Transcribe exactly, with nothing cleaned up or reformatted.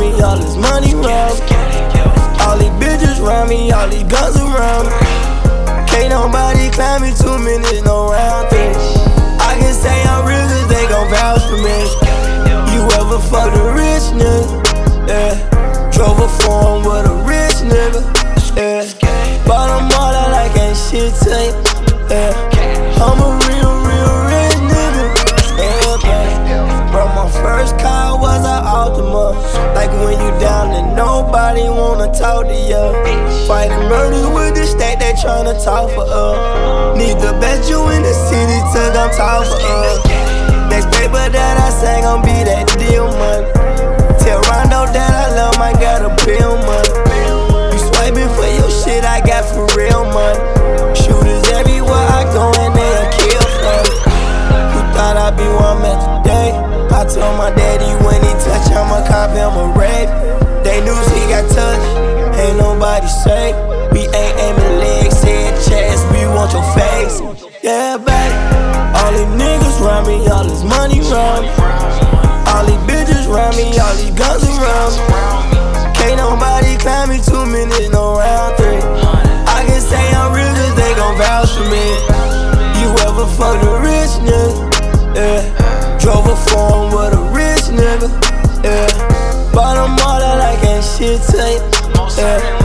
me, all this money round me. All these bitches round me, all these guns around me. Can't nobody climb me, two minutes, no round three. I can say I'm real cause they gon' vouch for me. You ever fucked a rich nigga? Yeah. Drove a foreign with a rich nigga. Yeah. Bought them all out like ain't shit to you. Yeah. I'm a real, real rich nigga. Yeah, yeah. Bro, my first car was an Altima. Like when you down and nobody wanna talk to you. Fighting murders with the state, they tryna talk for us. Need the best you in the city to come talk for us. Next paper that I sang gon' be that deal money. Tell Rondo that I love my got a bill money. You swiping for your shit, I got for real money. Shooters everywhere I go and they'll kill for me. Who thought I'd be where I'm at today? I told my daddy when he touch, I'ma cop him a rape. They knew he got touched, ain't nobody safe. We ain't aiming legs, head, chest, we want your face. Yeah, baby. All these niggas round me, all this money round me. All these bitches round me, all these guns around me. Can't nobody climb me, two minutes, no round three. I can say I'm real cause they gon' vouch for me. You ever fucked a rich nigga? Yeah. Drove a foreign with a rich nigga. Yeah. Bought them all out like ain't shit to you. Yeah.